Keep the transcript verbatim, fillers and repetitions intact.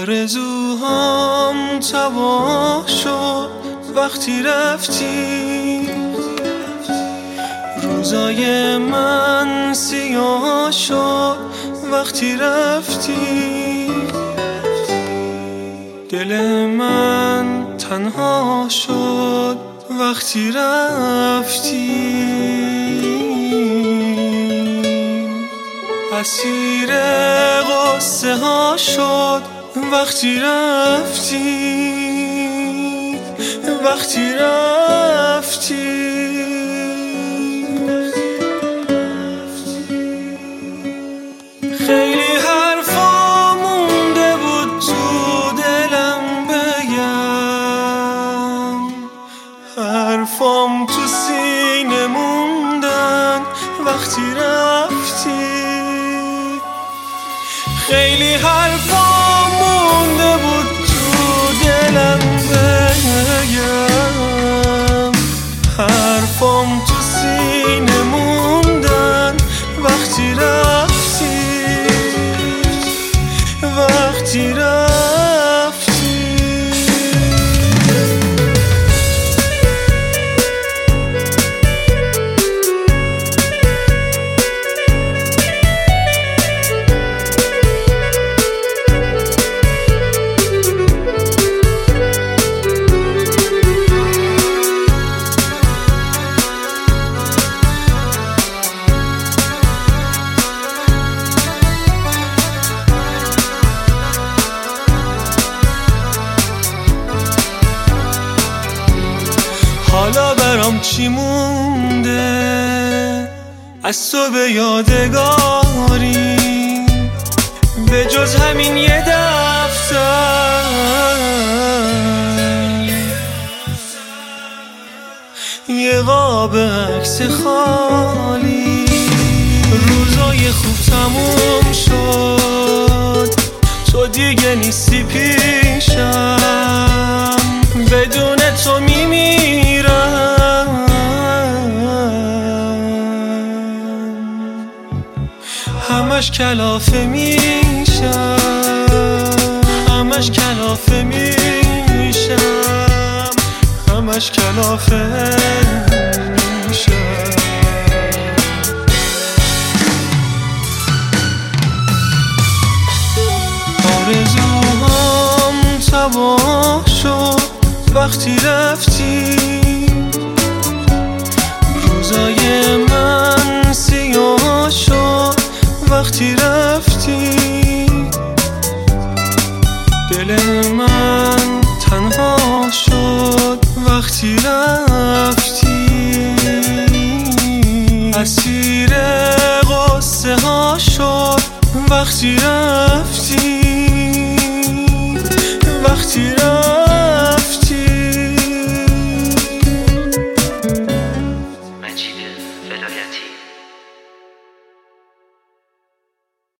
آرزوهام تباه شد وقتی رفتی، روزای من سیاه شد وقتی رفتی، دل من تنها شد وقتی رفتی، اسیر غصه ها شد وقتی رفتی، وقتی رفتی. خیلی حرفا مونده بود تو دلم بگم، حرفام تو سینه موندن وقتی رفتی، خیلی حرفا مونده بود تو دلم بگم، حرفام تو سینه موندن وقتی رفتی، وقتی رفتی. حالا برام چی مونده از تو به یادگاری، به جز همین یه دفتر، یه قاب عکس خالی. روزای خوب تموم شد، تو دیگه نیستی پیشم، بدون تو میمیرم، همش کلافه میشم، همش کلافه میشم، همش کلافه میشم. آرزوهام تباه شد وقتی رفتی، روزای من سیاه شد وقتی رفتی، دل من تنها شد وقتی رفتی، اسیر غصه ها شد وقتی رفتی.